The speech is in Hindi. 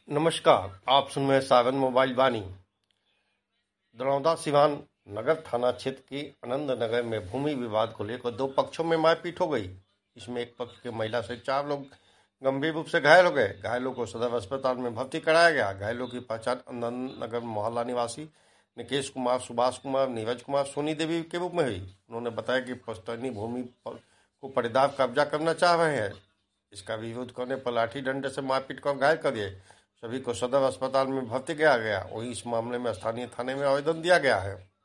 नमस्कार, आप सुन रहे हैं सावन मोबाइल वाणी। दरौंदा सिवान नगर थाना क्षेत्र के आनंद नगर में भूमि विवाद को लेकर दो पक्षों में मारपीट हो गई। इसमें एक पक्ष के महिला से 4 लोग गंभीर रूप से घायल हो गए। घायलों को सदर अस्पताल में भर्ती कराया गया। घायलों की पहचान आनंद नगर मोहल्ला निवासी निकेश कुमार, सुभाष कुमार, नीरज कुमार, सोनी देवी के रूप में हुई। उन्होंने बताया कि पुश्तैनी भूमि को पट्टेदार कब्जा करना चाह रहे हैं। इसका विरोध करने पर लाठी डंडे से मारपीट कर घायल कर दिए। सभी को सदर अस्पताल में भर्ती किया गया। वहीं इस मामले में स्थानीय थाने में आवेदन दिया गया है।